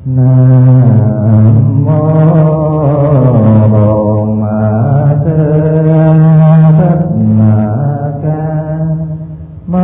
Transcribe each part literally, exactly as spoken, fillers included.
Nam mô Bổn Sư Thích Ca Mâu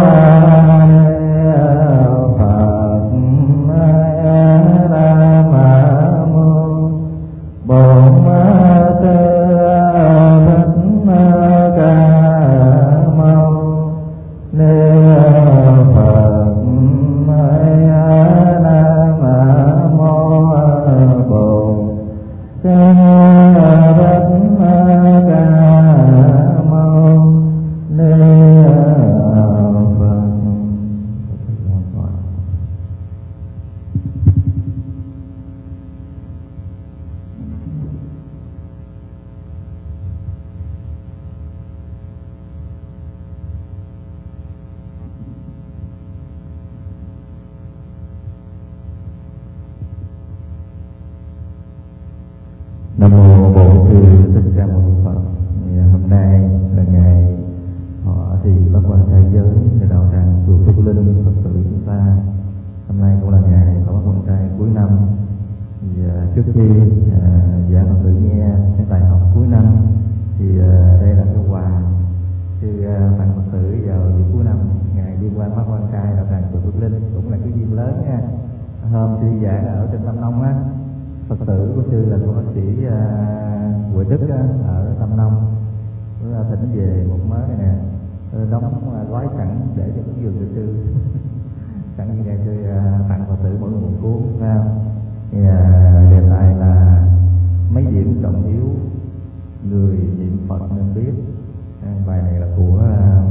Nam mô Bổn Sư Thích Ca Mâu Ni Phật. Hôm nay là ngày họ thì Bác Quan Trai Giớiในđạo tràng chùa Phước Linh Phật tử chúng ta. Hôm nay cũng là ngày của Bác Quan Trai cuối năm. Thì uh, trước khi uh, giảng Phật tử nghe cái bài học cuối năm thì uh, đây là cái quà sư uh, tặng Phật tử vào dịp cuối năm, ngày liên quan Bác Quan Trai đạo tràng chùa Phước Linh, cũng là cái duyên lớn nha. Hôm sư giảng ở trên Tâm Nông á, Phật tử của sư là cô bác sĩ uh, Huệ Đức uh, ở Tâm Nông, uh, thỉnh về một mớ này nè, uh, đóng uh, gói sẵn để cho cái giường của sư sẵn như ngày sư uh, tặng Phật tử mỗi người một cuốn. Thì uh, đề tài là mấy điểm trọng yếu người niệm Phật nên biết. Uh, bài này là của uh,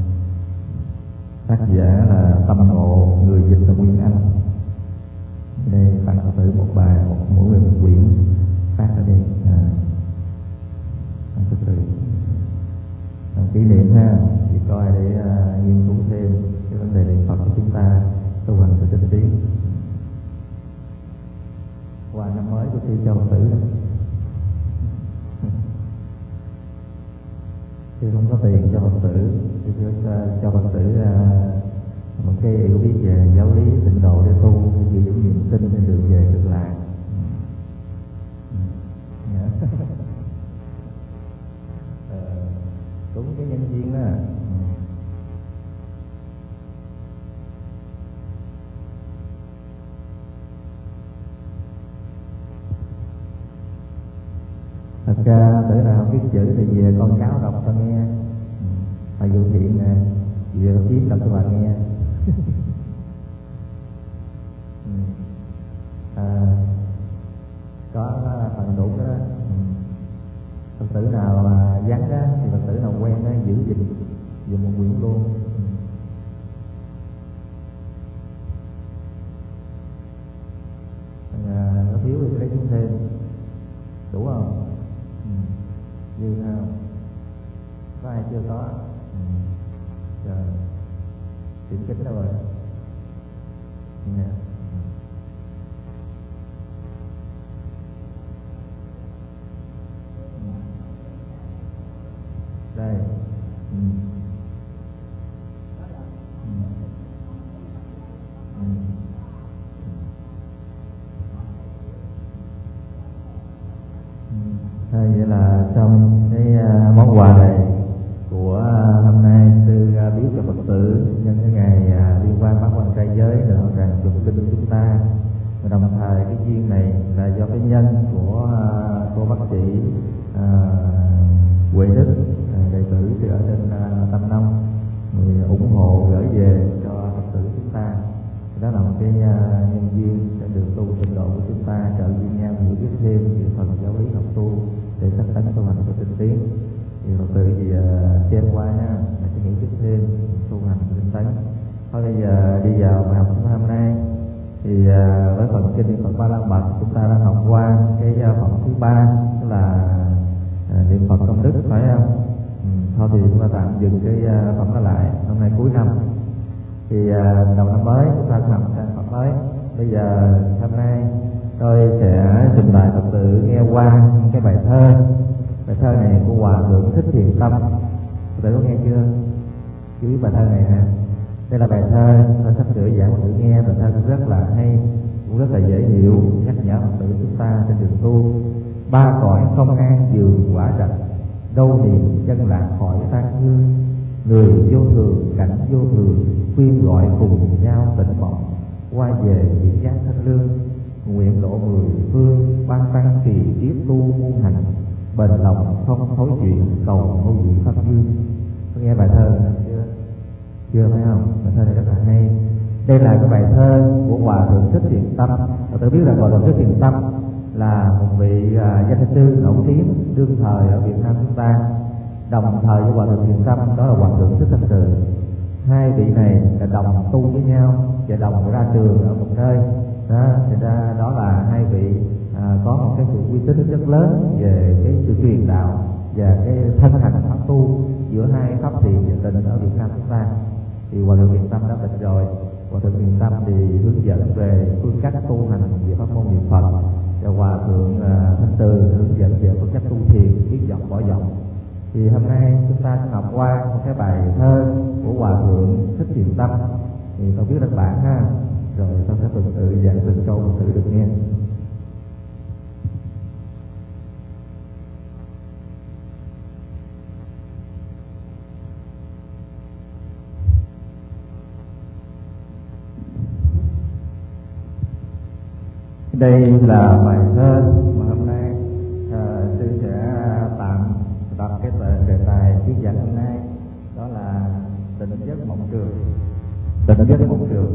tác giả là Tâm Ngộ, người dịch là Nguyên Anh. Đây tặng Phật tử một bài, một mỗi người một quyển phát ở đây. À, Phật tử kỷ niệm ha, thì coi để uh, nghiên cứu thêm cái vấn đề niệm Phật của chúng ta tu hành và tinh tiến. Qua năm mới của sư cho Phật tử, sư không có tiền cho Phật tử, sư cho Phật tử uh, một cái hiểu biết về giáo lý tịnh độ để tu, vì những niềm tin trên đường về cực lạc. ờ, đúng cái nhân viên đó. Thật ra tử nào không biết chữ thì về con cáo đọc cho nghe, thầy Vũ Thiện nè, về viết đọc cho bà nghe. À, có phần đủ đó. Phật tử nào mà vắng á thì Phật tử nào quen á giữ gìn dùng một quyển luôn. À, có thiếu thì lấy xuống thêm, đủ không? Dư không? Có ai chưa có? Rồi, điểm kính đâu rồi? Nè. Đây. Ừ. Ừ. Thôi vậy là trong cái uh, món quà này của uh, hôm nay sư uh, biếu cho Phật tử nhân cái ngày uh, liên quan Bác Quan Trai Giới để đạo tràng chùa Phước Linh của chúng ta. Và đồng thời cái duyên này là do cái nhân của uh, cô bác sĩ uh, Huệ Đức, uh, đệ tử từ ở trên uh, Tâm Nông, người ủng hộ gửi về cho Phật tử chúng ta. Đó là một cái uh, nhân duyên để được tu tịnh độ của chúng ta, trợ duyên nhau hiểu biết thêm về phần giáo lý học tu để sắp tấn tu hành và tinh tiến. Thì Phật tử gì uh, xem qua nha, để sẽ hiểu biết thêm tu hành và tinh tấn. Thôi bây giờ đi vào bài học của hôm nay. Thì uh, với phần kinh niệm Phật Ba La Mật chúng ta đã học qua cái uh, phẩm thứ ba, tức là uh, niệm Phật công đức, phải không? Ừ, thôi thì chúng ta tạm dừng cái uh, phẩm đó lại. Hôm nay cuối năm thì uh, đầu năm mới chúng ta học sang Phật mới. Bây giờ hôm nay tôi sẽ trình bày Phật tử nghe qua cái bài thơ. Bài thơ này của Hòa Thượng Thích Thiền Tâm. Phật tử có nghe chưa? Chú ý bài thơ này nè. Đây là bài thơ tôi sắp sửa giảng Phật tử nghe. Bài thơ cũng rất là hay cũng rất là dễ hiểu, nhắc nhở Phật tử chúng ta trên đường tu. Ba cõi không an giường quả trạch, đâu niệm chân lạc khỏi tan hương. Người vô thường cảnh vô thường, khuyên gọi cùng nhau tỉnh mộng. Qua về diễn giác thanh lương, nguyện lộ mười phương, ban tăng kỳ kiếp tu muôn hành. Bền lòng không thối chuyện, cầu ngôi vị pháp dương. Có nghe bài thơ này chưa? Chưa phải không? Bài thơ này rất là hay. Đây là cái bài thơ của Hòa Thượng Thích Thiện Tâm. Và tôi biết là Hòa Thượng Thích Thiện Tâm là một vị uh, danh sư nổi tiếng đương thời ở Việt Nam chúng ta. Đồng thời với Hòa Thượng Thiện Tâm đó là Hòa Thượng Thích Thanh Từ. Hai vị này là đồng tu với nhau và đồng ra trường ở một nơi. Đó, thì ra đó là hai vị à, có một cái sự uy tín rất lớn về cái sự truyền đạo và cái thân hành pháp tu giữa hai pháp thiền và tịnh ở Việt Nam chúng ta. Thì Hòa Thượng Thiện Tâm đã bệnh rồi. Hòa Thượng Thiện Tâm thì hướng dẫn về phương cách tu hành về pháp môn niệm Phật, và Hòa Thượng uh, Thanh Từ hướng dẫn về phương cách tu thiền, biết vọng bỏ vọng. Thì hôm nay chúng ta sẽ học qua một cái bài thơ của Hòa Thượng Thích Thiện Tâm. Thì tôi biết được bạn ha, rồi tôi sẽ từng tự giảng từng câu tự được nghe. Đây là bài thơ mà hôm nay uh, sư sẽ tạm đặt cái đề tài thuyết giảng hôm nay, đó là tỉnh giấc mộng trường. Tỉnh giấc mộng trường.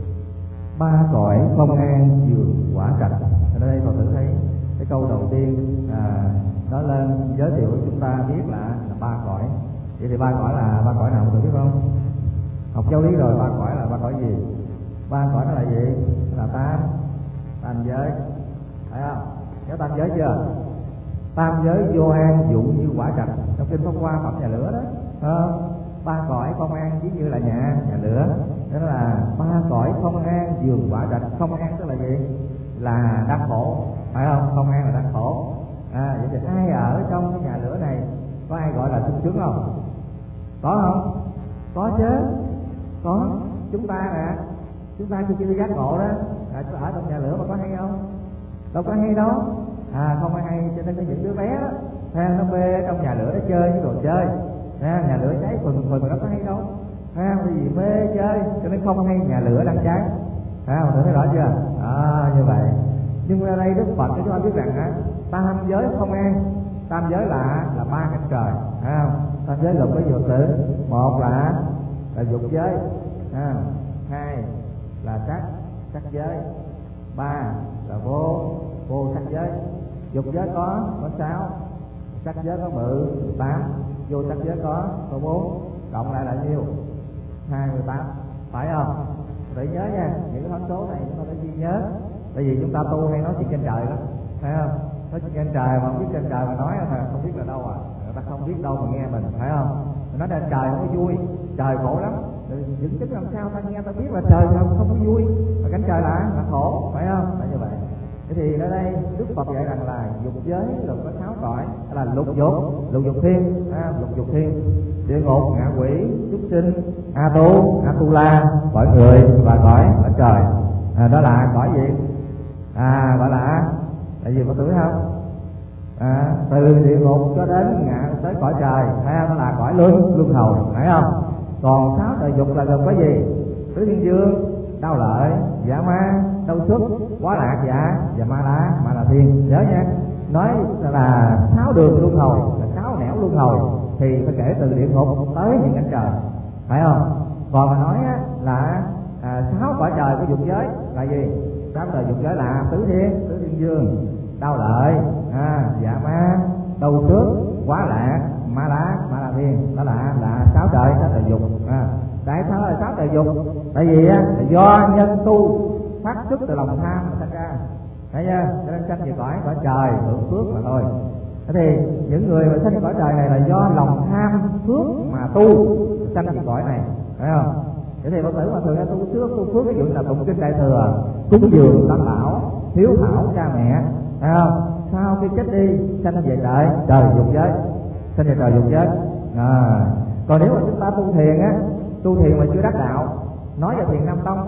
Ba cõi không an giường quả trạch. Ở đây còn thử thấy cái câu đầu tiên à, nói lên giới thiệu của chúng ta biết là, là ba cõi. Vậy thì ba cõi là ba cõi nào tôi biết không? Học giáo lý rồi, ba cõi là ba cõi gì? Ba cõi nó là gì? Là tam tam giới, phải không? Nhớ tam giới chưa? Tam giới vô an dụ như quả trạch, trong kinh Pháp Hoa phẩm nhà lửa đó. À, ba cõi không an ví như là nhà nhà lửa. Đó là ba cõi không an giường quả trạch. Không an tức là gì? Là đau khổ, phải không? Không an là đau khổ. À, vậy thì ai ở trong cái nhà lửa này có ai gọi là sung sướng không? Có không? Có chứ, có. Chúng ta nè, chúng ta khi chưa giác ngộ đó, à, ở trong nhà lửa mà có hay không? Đâu có hay đâu. À, không ai hay, cho nên có những đứa bé đó, nó bê trong nhà lửa nó chơi với đồ chơi. À, nhà lửa cháy phừng phừng nó có hay đâu. À, vì mê chơi cho nên không hay nhà lửa đang cháy. À, mọi người thấy rõ chưa? À, như vậy. Nhưng ở đây Đức Phật cho chúng ta biết rằng á, tam giới không an. Tam giới là là ba cõi trời. À, tam giới gồm có nhiều sự. Một là là dục giới. À, hai là sắc sắc giới. Ba là vô vô sắc giới. Dục giới có có sáu, sắc giới có mười tám, vô sắc giới có có bốn, cộng lại là nhiêu? Hai mươi tám, phải không? Để nhớ nha, những cái thông số này chúng ta phải ghi nhớ. Tại vì chúng ta tu hay nói chuyện trên trời lắm, phải không? Nói chuyện trên trời mà không biết trên trời mà nói là không biết là đâu à, người ta không biết đâu mà nghe mình, phải không? Nói trên trời không có vui, trời khổ lắm. Những chứng làm sao ta nghe ta biết là trời không không có vui, mà cánh trời là là khổ, phải không? Là như vậy. Thế thì ở đây Đức Phật dạy rằng là dục giới gồm có sáu cõi, là lục dục, lục dục thiên, à, lục dục thiên, địa ngục, ngạ quỷ, súc sinh, a tu, a tu la, cõi người và cõi cõi trời. À, đó là cõi gì? À, gọi là là gì có tuổi không? À, từ địa ngục cho đến ngạ tới cõi trời, à, đó là cõi luân luân hồi, phải không? Còn sáu đời dục là gồm có gì? Tứ thiên dương, đau lợi, dạ ma, đau xuất, quá lạc dạ và ma la, ma la thiên. Nhớ nha, nói là sáu đường luân hồi, là sáu nẻo luân hồi, thì phải kể từ địa ngục tới những cõi trời, phải không? Còn mà nói á, là à, sáu cõi trời của dục giới là gì? Sáu đời dục giới là tứ thiên, tứ thiên dương, đau lợi, à, dạ ma, đau xuất, quá lạc, ma la, ma la thiên. Đó là là sáu trời, sáu đời dục. À, tại sao là sáu đời dục? Tại vì á, là do nhân tu phát xuất từ lòng tham mà sinh ra, thấy chưa? Cho nên sanh về cõi cõi trời hưởng phước mà thôi. Thế thì những người mà sinh cõi trời này là do lòng tham phước mà tu sanh về cõi này, phải không? Thế thì Phật tử mà thường tu phước, tu phước ví dụ là tụng kinh Đại Thừa, cúng dường tam bảo, hiếu thảo cha mẹ, phải không? Sau khi chết đi sanh về trời trời dục giới, sanh về trời dục giới. À, còn nếu mà chúng ta tu thiền á, tu thiền mà chưa đắc đạo, nói về thiền Nam Tông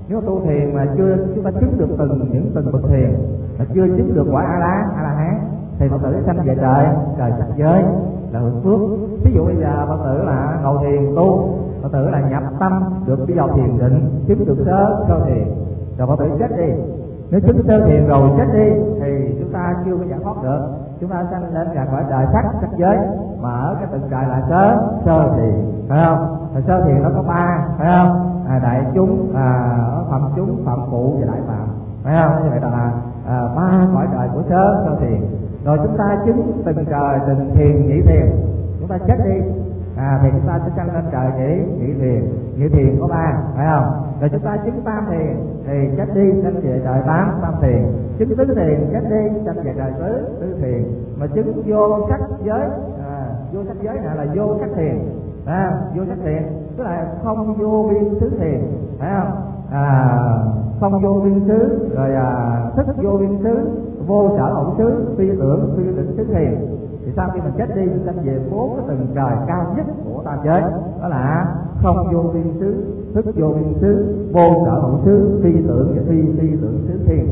Nếu tu thiền mà chưa chúng ta chứng được từng những từng bậc thiền mà chưa chứng được quả a la a la hán thì Phật tử sanh về trời trời sắc giới là hưởng phước. Ví dụ bây giờ Phật tử là ngồi thiền tu, Phật tử là nhập tâm được đi vào thiền định, chứng được sơ sơ thiền, rồi Phật tử chết đi. Nếu chứng sơ thiền rồi chết đi thì chúng ta chưa có giải thoát được, chúng ta sanh lên cả cõi trời sắc sắc giới, mà ở cái tầng trời là sơ sơ thiền, phải không? Thì sơ thiền nó có ba, phải không? À, đại chúng, à, phạm chúng, phạm phụ và đại phạm, phải không? Như vậy là à, ba cõi trời của sơ sơ thiền. Rồi chúng ta chứng từng trời từng thiền nhị thiền, chúng ta chết đi à, thì chúng ta sẽ sanh lên trời nhị nhị thiền. Nhị thiền có ba, phải không? Rồi chúng ta chứng tam thiền thì chết đi sanh về trời tám tam thiền. Chứng tứ thiền chết đi sanh về trời tứ tứ thiền. Mà chứng vô sắc giới, à, vô sắc giới này là vô sắc thiền, à, vô sắc thiền tức là không vô biên xứ thiền, phải không? À, không vô biên xứ, rồi à, thức vô biên xứ, vô sở hữu xứ, phi tưởng phi tưởng xứ thiền. Thì sau khi mình chết đi mình sanh về bốn cái tầng trời cao nhất của tam giới, đó là không vô biên xứ, thức vô biên xứ, vô sở hữu xứ, phi tưởng và phi phi tưởng xứ thiền.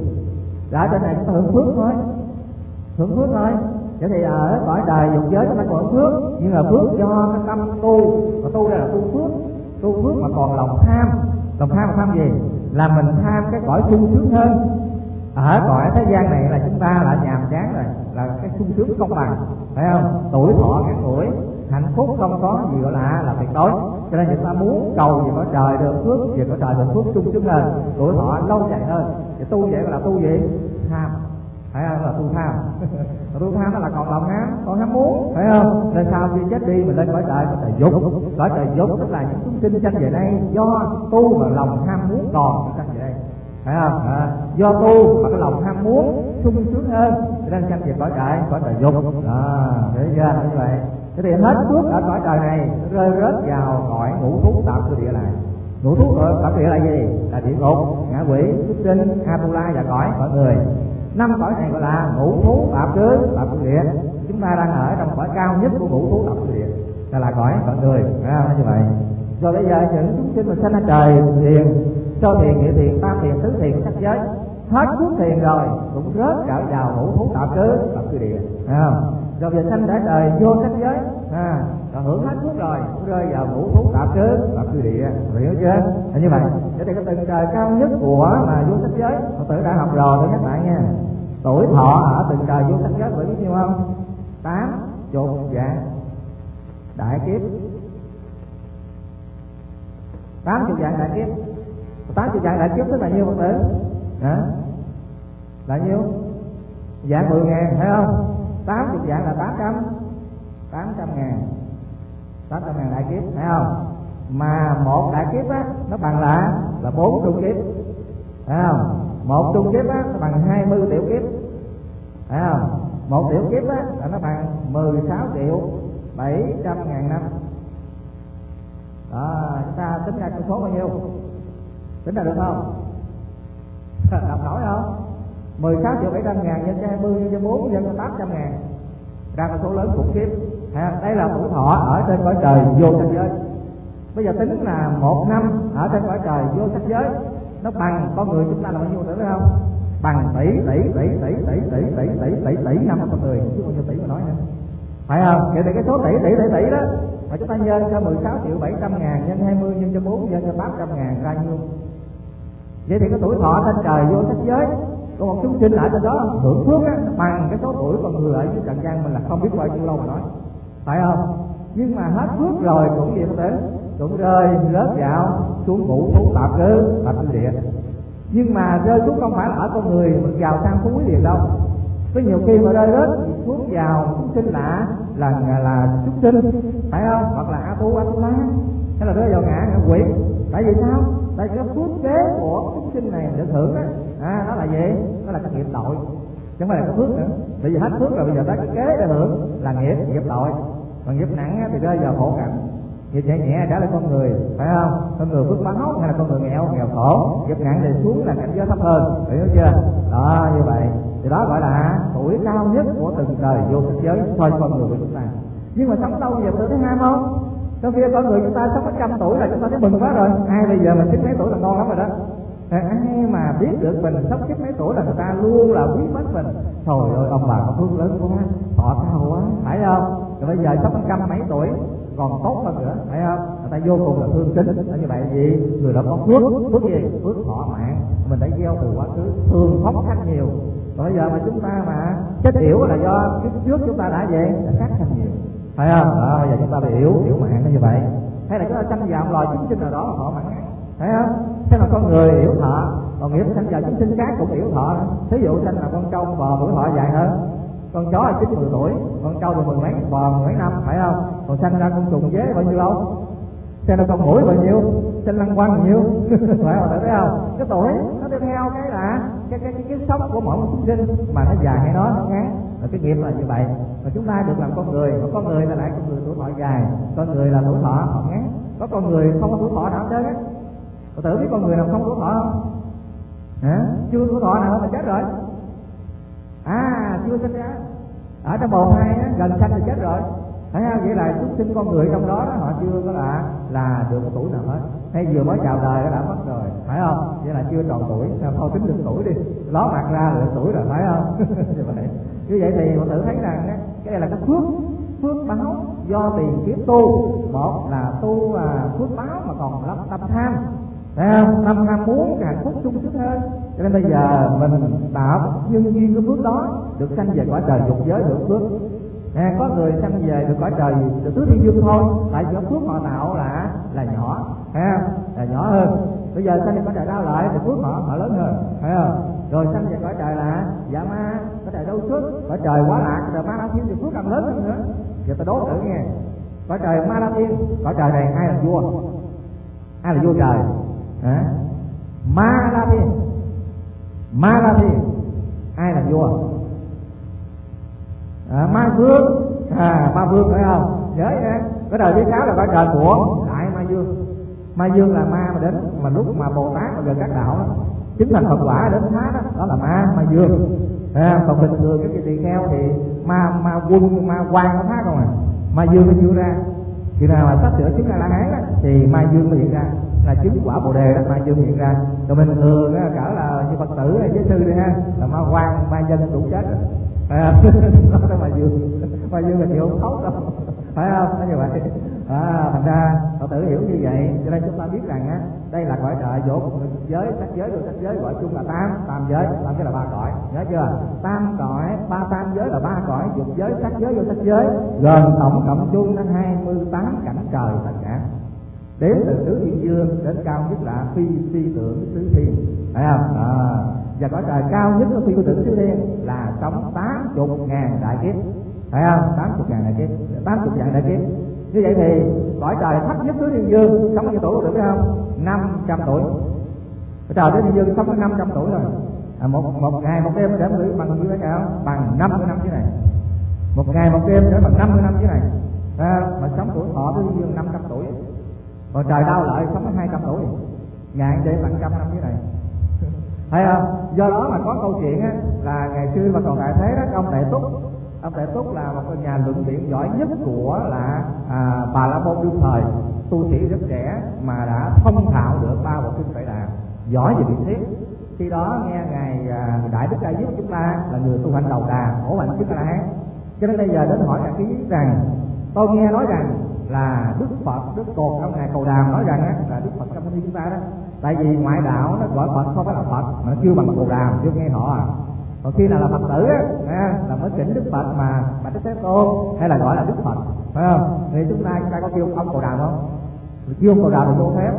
Đã trên này chúng ta hưởng phước thôi, hưởng phước thôi. Vậy thì ở cõi đời dục giới chúng ta còn phước, nhưng mà phước do cái tâm tu, mà tu đây là tu phước, tu phước mà còn lòng tham. Lòng tham là tham gì? Là mình tham cái cõi sung sướng hơn. Ở cõi thế gian này là chúng ta là nhàm chán rồi, là cái sung sướng không bằng, phải không? Tuổi thọ ngắn tuổi, hạnh phúc không có gì gọi là là tuyệt đối, cho nên người ta muốn cầu về cõi trời được phước, về cõi trời được phước sung sướng hơn, tuổi thọ lâu dài hơn. Thì tu vậy gọi là tu gì? Tham, phải không? Là tu tham. Tu tham đó là còn lòng ham, còn ham muốn, phải không? Nên sau khi chết đi mình lên cõi trời, cõi trời dục, cõi trời dục tức là những chúng sinh sanh về đây do tu mà lòng ham muốn còn sanh về đây, phải không? À, do tu mà cái lòng ham muốn sung sướng hơn cho nên sanh về cõi trời, cõi trời dục. À, thấy chưa? Như vậy thế thì hết phước ở cõi trời này rơi rớt vào cõi ngũ thú tạm cư địa này. Ngũ thú tạm cư địa là gì? Là địa ngục, ngạ quỷ, súc sinh, Atula và cõi cõi người. Năm cõi này gọi là ngũ thú tạm cư tạm cư địa. Chúng ta đang ở trong cõi cao nhất của ngũ thú tạm cư địa, là là cõi cõi người, phải không? Như vậy rồi bây giờ những chúng sinh mà sanh ở trời thiền, sơ thiền, nhị thiền, tam thiền, tứ thiền, sắc giới, hết phước thiền rồi cũng rớt trở vào ngũ thú tạm cư tạm cư địa, phải không? Rồi giờ sanh ở trời vô sắc giới, à, rồi hưởng hết phước rồi cũng rơi vào ngũ thú tạm cư tạm cư địa, hiểu chưa? Là như vậy. Để thì cái tầng trời cao nhất của mà vô sắc giới, Phật tử đã học rồi, tôi nhắc lại nha. Tuổi thọ ở tầng trời vô sắc giới phải biết nhiêu không? Tám chục vạn đại kiếp. Tám chục vạn đại kiếp. Tám chục vạn đại kiếp tức là nhiêu Phật tử? Hả? Là nhiêu? Vạn mười ngàn, phải không? Tám chục vạn là tám trăm, tám trăm ngàn, tám trăm ngàn đại kiếp, phải không? Mà một đại kiếp á nó bằng là là bốn trung kiếp, phải không? Một trung kiếp á nó bằng hai mươi tiểu kiếp, phải không? Một tiểu kiếp á là nó bằng mười sáu triệu bảy trăm ngàn năm. Đó, chúng ta tính ra con số bao nhiêu? Tính ra được không? Đọc nổi không? Mười sáu triệu bảy trăm ngàn nhân cho hai mươi nhân cho bốn nhân cho tám trăm ngàn, ra con số lớn khủng khiếp. Đây là tuổi thọ ở trên cõi trời vô sắc giới. Bây giờ tính là một năm ở trên cõi trời vô sắc giới nó bằng con người chúng ta là bao nhiêu, tưởng không? Bằng tỷ tỷ tỷ tỷ tỷ tỷ tỷ tỷ tỷ tỷ năm con người, chứ bao nhiêu tỷ mà nói nữa, phải không? Vậy thì cái số tỷ tỷ tỷ tỷ đó mà chúng ta nhân cho mười sáu triệu bảy trăm ngàn nhân hai mươi nhân cho bốn nhân cho tám trăm ngàn ra nhiêu? Vậy thì cái tuổi thọ trên trời vô sắc giới có một chúng sinh ở trên đó hưởng phước á, bằng cái số tuổi con người ở dưới trần gian mình là không biết bao nhiêu lâu mà nói, phải không? Nhưng mà hết phước rồi cũng gì thế, cũng rơi rớt vào xuống ngũ thú tạm cư tạm cư địa. Nhưng mà rơi xuống không phải là ở con người mình vào sang phú quý liền đâu. Có nhiều khi mà rơi rớt xuống vào chúng sinh lạ là là, là chúng sinh, phải không? Hoặc là Atu Atula, hay là rơi vào ngạ ngạ quỷ. Tại vì sao? Tại cái phước kế của chúng sinh này được hưởng á, à, đó là gì? Đó là cái nghiệp tội, chứ không phải là cái phước nữa. Bây giờ hết phước rồi, bây giờ tới cái kế để hưởng là nghiệp nghiệp tội. Còn nghiệp nặng á, thì rơi vào khổ cảnh. Nghiệp nhẹ nhẹ trả lại con người, phải không? Con người phước báo hay là con người nghèo nghèo khổ. Nghiệp nặng thì xuống là cảnh giới thấp hơn, hiểu chưa? Đó, như vậy thì đó gọi là tuổi cao nhất của từng đời vô sắc giới thôi con người của chúng ta. Nhưng mà sống lâu giờ tôi thấy ham không? Trong khi con người chúng ta sống có trăm tuổi là chúng ta thấy mừng quá rồi. Ai bây giờ mình chín mấy tuổi là ngon lắm rồi đó. Ai mà biết được mình sống kiếp mấy tuổi là người ta luôn là quý mến mình. Trời ơi, ông bà có phước lớn quá, thọ cao quá, phải không? Rồi bây giờ sống trăm mấy tuổi còn tốt hơn nữa, phải không? Người ta vô cùng là thương kính. Như vậy gì? Người đó có phước, phước gì? Phước thọ mạng, mình đã gieo từ quá khứ, thường phóng sanh nhiều. Rồi bây giờ mà chúng ta mà chết yểu là do kiếp trước chúng ta đã vậy, đã sát sanh nhiều, phải không? Đó, bây giờ chúng ta bị yếu, yếu mạng nó như vậy. Hay là chúng ta sanh vào loài chúng sinh nào đó thọ mạng ngắn, thấy không? Thế mà con người yếu thọ, còn nghĩa sanh vào chúng sinh khác cũng yếu thọ. Thí dụ sanh là con trâu con bò tuổi thọ dài hơn, con chó là chín mười tuổi, con trâu là mười mấy, bò mười mấy năm, phải không? Còn sanh ra con trùng dế bao nhiêu lâu? Sanh ra con muỗi bao nhiêu? Sanh lăng quăng bao nhiêu? Phải không? Thấy không? Cái tuổi nó đi theo cái là cái cái cái, cái sống của mỗi một chúng sinh mà nó dài hay nó nó ngắn. Rồi cái nghiệp là như vậy. Và chúng ta được làm con người, có con người là lại con người tuổi thọ dài, con người là tuổi thọ họ ngắn, có con người không có tuổi thọ nào hết á. Cậu tự biết con người nào không tuổi thọ không? Hả? Chưa tuổi thọ nào mà chết rồi. À, chưa sinh ra. Ở trong bầu thai á, gần sanh thì chết rồi. Thấy không? Vậy là chúng sinh con người trong đó, đó họ chưa có là là được một tuổi nào hết. Hay vừa mới chào đời đã mất rồi, phải không? Vậy là chưa tròn tuổi, thôi tính được tuổi đi, ló mặt ra là tuổi rồi, phải không? Như vậy. Như vậy thì mọi tự thấy rằng cái này là cái phước phước báo do tiền kiếp tu. Một là tu à, phước báo mà còn lắm tâm tham, phải không? Tâm tham muốn cái hạnh phúc sung sướng hơn. Cho nên bây giờ mình tạo nhân duyên cái phước đó, được sanh về cõi trời dục giới được phước. À, có người sanh về được cõi trời được tứ thiên dương thôi, tại vì phước họ tạo là là nhỏ, phải không? Là nhỏ hơn. Bây giờ sanh về cõi trời đau lợi thì phước họ họ lớn hơn, phải không? Rồi sanh về cõi trời là dạ ma, cõi trời đâu phước, cõi trời quá lạc, cõi trời ma la thiên thì phước càng lớn hơn nữa. Giờ ta đố thử nghe, cõi trời ma la thiên, cõi trời này ai là vua? Ai là vua trời? Hả? Ma la thiên, ma la thiên, ai là vua? À, ma vương, à, ma vương phải không? Nhớ nha, cái đời thứ sáu là cõi trời của đại ma vương. Ma dương là ma mà đến mà lúc mà Bồ Tát mà gần các đạo đó, chứng thành Phật quả đến hóa đó, đó là ma ma dương. À, còn bình thường cái tỳ kheo thì ma ma quân ma quan nó phá không à, ma dương nó chưa ra. Khi nào mà sắp sửa chứng A La Hán thì ma dương mới hiện ra, là chứng quả Bồ Đề đó, ma dương hiện ra. Rồi bình thường đó, cỡ là như Phật tử hay giáo sư đi ha, là ma quan ma dân cũng chết rồi. À, đó là ma dương, ma dương là chịu không tốt đâu, phải không? Nó như vậy. À, thành ra Phật tử hiểu như vậy, cho nên chúng ta biết rằng á, đây là cõi trời vỗ cùng giới, sắc giới, được sắc giới gọi chung là tam, tam giới, tam giới là ba cõi, nhớ chưa? Tam cõi, ba tam giới là ba cõi, dục giới, sắc giới, vô sắc giới, gồm tổng cộng chung đến hai mươi tám cảnh trời tất cả. Đếm từ tứ thiên dương đến cao nhất là phi phi tưởng tứ thiên, phải không? À, và cõi trời cao nhất của phi tưởng tứ thiên là sống tám chục ngàn đại kiếp, phải không? Tám chục ngàn đại kiếp, tám chục ngàn đại kiếp. Như vậy thì cõi trời thấp nhất tứ thiên dương sống bao nhiêu tuổi được biết không? Năm trăm tuổi. Cõi trời tứ thiên dương sống có năm trăm tuổi rồi. À, một một ngày một đêm để mình bằng nhiêu cao? Bằng năm mươi năm chứ này. Một ngày một đêm để bằng năm mươi năm chứ này. À, mà sống tuổi thọ tứ thiên dương năm trăm tuổi. Còn trời đau lợi sống có hai trăm tuổi. Ngàn để bằng trăm năm chứ này. Thấy không? Do đó mà có câu chuyện á, là ngày xưa mà còn tại thế đó, ông Tệ Túc, ông Tệ Túc là một nhà luận biện giỏi nhất của là à, Bà La Môn đương thời, tu sĩ rất trẻ mà đã thông thạo được ba bộ kinh Tuệ Đà, giỏi về biện thuyết. Khi đó nghe ngài à, Đại Đức Đại Giúp chúng ta là người tu hành đầu đà, ổ mạnh chứng A La Hán. Cho nên bây giờ đến hỏi ngài ký rằng tôi nghe nói rằng là Đức Phật, Đức Cột ông ngài Cầu Đàm nói rằng á, là Đức Phật trong kinh chúng ta đó. Tại vì ngoại đạo nó gọi Phật không phải là Phật mà nó kêu bằng Cầu Đàm, chưa nghe họ à. Còn khi nào là Phật tử á, là mới kính Đức Phật mà Bạch Đức Thế Tôn hay là gọi là Đức Phật, phải không? Thì chúng ta chúng ta có kêu ông Cầu Đàm không? Kêu ông Cầu Đàm là vô phép,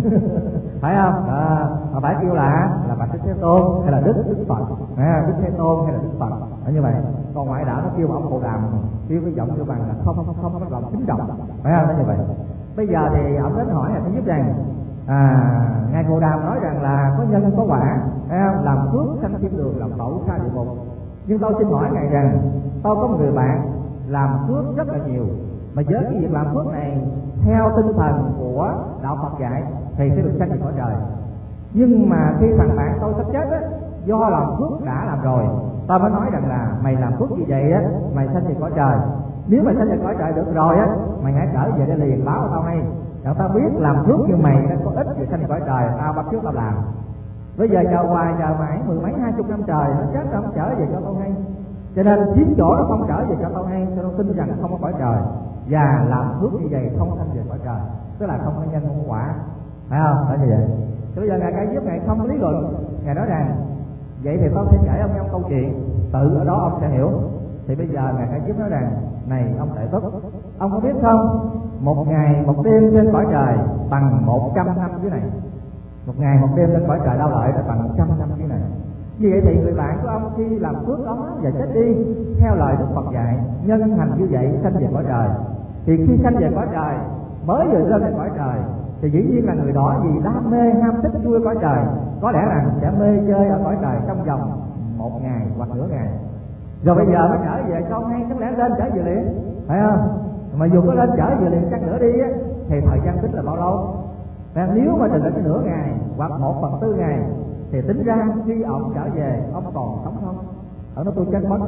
phải không? À, mà phải kêu là là Bạch Đức Thế Tôn hay là Đức Đức Phật, à, Đức Thế Tôn hay là Đức Phật, ở như vậy. Còn ngoại đạo nó kêu ông Cầu Đàm, kêu cái giọng kêu bằng là không không không có lòng kính trọng, phải không? Nó như vậy. Bây giờ thì ông đến hỏi là thứ nhất rằng à, ngài Cầu Đàm nói rằng là có nhân có quả, làm phước sanh thiên đường, làm khẩu xa địa ngục. Nhưng tôi xin hỏi ngài rằng tôi có một người bạn làm phước rất là nhiều, mà với cái việc làm phước này theo tinh thần của đạo Phật dạy thì sẽ được sanh về cõi trời. Nhưng mà khi thằng bạn tôi sắp chết á, do làm phước đã làm rồi, tôi mới nói rằng là mày làm phước như vậy á, mày sanh về cõi trời. Nếu mày sanh về cõi trời được rồi á, mày hãy trở về đây liền báo tao hay, để tao biết làm phước như mày nó có ích về sanh về cõi trời, tao bắt trước tao làm. Bây giờ chờ hoài chờ mãi mười mấy hai chục năm trời nó chết không trở về cho tôi hay. Cho nên chiếm chỗ nó không trở về cho tôi hay, cho nó tin rằng không có cõi trời và làm phước như vậy không sanh về cõi trời, tức là không có nhân không có quả, phải không? Phải như vậy. Thì bây giờ ngài Ca Diếp ngài không có lý luận, ngài nói rằng vậy thì tôi sẽ kể ông trong câu chuyện, tự ở đó ông sẽ hiểu. Thì bây giờ ngài Ca Diếp nói rằng này ông Đại Túc, ông có biết không, một ngày một đêm trên cõi trời bằng một trăm năm dưới này. Một ngày một đêm trên cõi trời đau lợi là bằng một trăm năm dưới này. Như vậy thì người bạn của ông khi làm phước đó và chết đi theo lời Đức Phật dạy, nhân hành như vậy sanh về cõi trời. Thì khi sanh về cõi trời mới vừa lên về cõi trời thì dĩ nhiên là người đó vì đam mê ham thích vui cõi trời, có lẽ rằng sẽ mê chơi ở cõi trời trong vòng một ngày hoặc nửa ngày. Rồi bây giờ mới trở về không hay, chắc lẽ lên trở về liền, phải không? Mà dù có lên trở về liền chắc nữa đi á, thì thời gian tính là bao lâu? Và nếu màถึงcái nửa ngày hoặc một phần tư ngày thì tính ra khi ông trở về ông còn sống không? Ông nói tôi chết mất